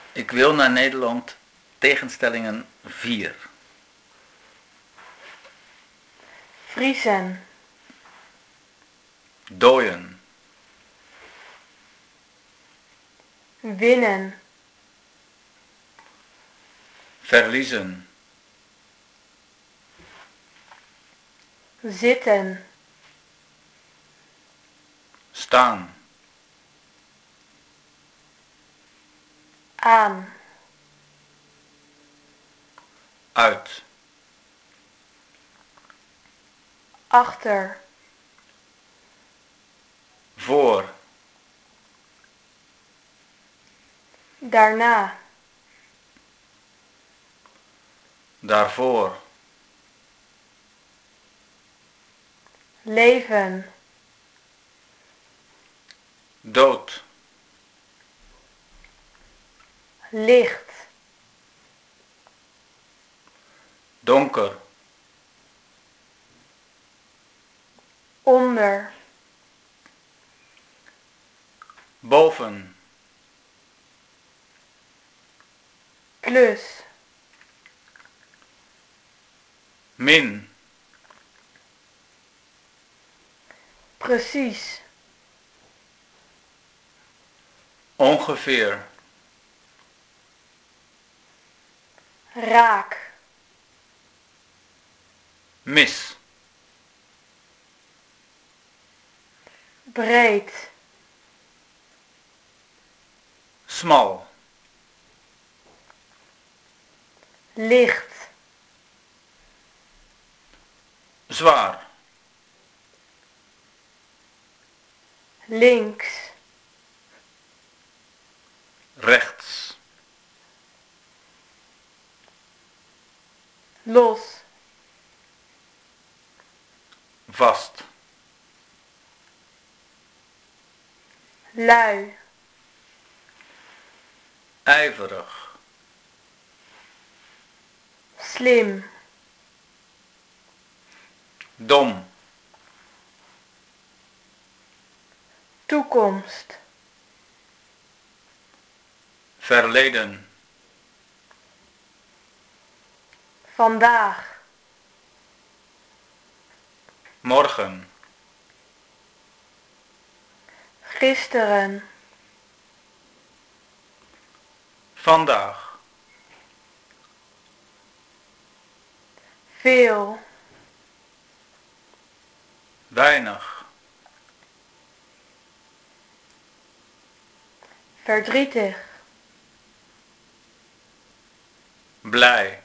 Ik wil naar Nederland. Tegenstellingen 4. vriezen, Dooien. winnen, Verliezen. zitten, Staan. aan, Uit. achter, Voor. daarna, Daarvoor. leven, Dood. licht, Donker. onder, Boven. plus, Min. precies, Ongeveer. raak, Mis. breed, Smal. licht, Zwaar. links, Rechts. los, Vast. lui, Ijverig. slim, Dom. toekomst, Verleden. vandaag, Morgen. gisteren, Vandaag. veel, Weinig. verdrietig, Blij.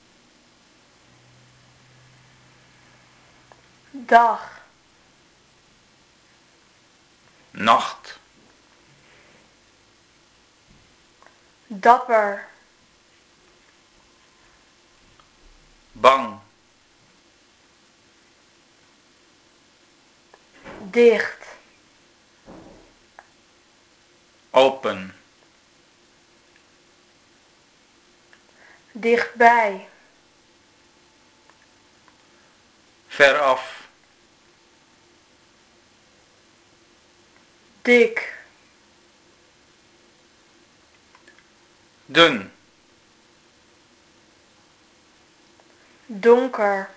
dag, Nacht. dapper, Bang. dicht, Open. dichtbij, Veraf. dik, Dun. donker,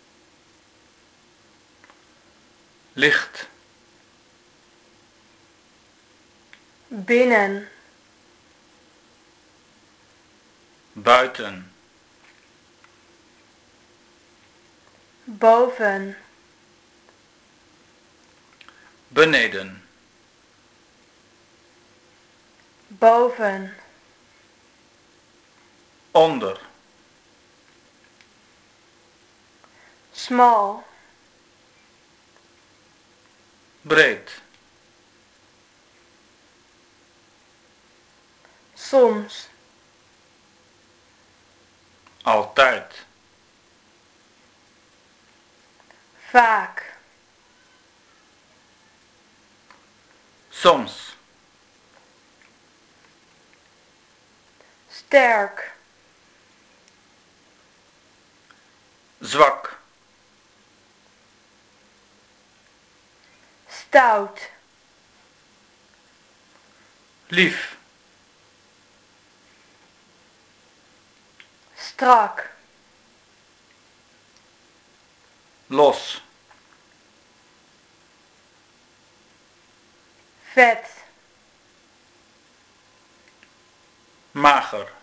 Licht. binnen, Buiten. boven, Beneden. boven, Onder. smal, Breed. soms, Altijd. vaak, Soms. sterk, Zwak. stout, Lief. strak, los, vet, mager,